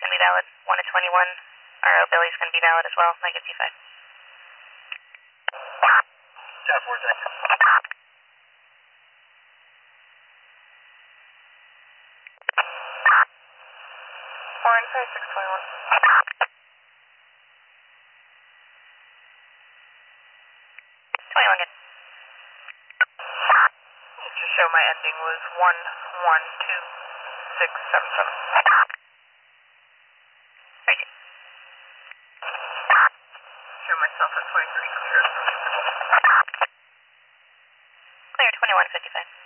going to be valid. 1 to 21. RO Billy's going to be valid as well. Negative T5. Got Vortex. 4 and 5, 621. 21 good. Just show my ending was 112677. Show myself at 23 clear. Clear 2155.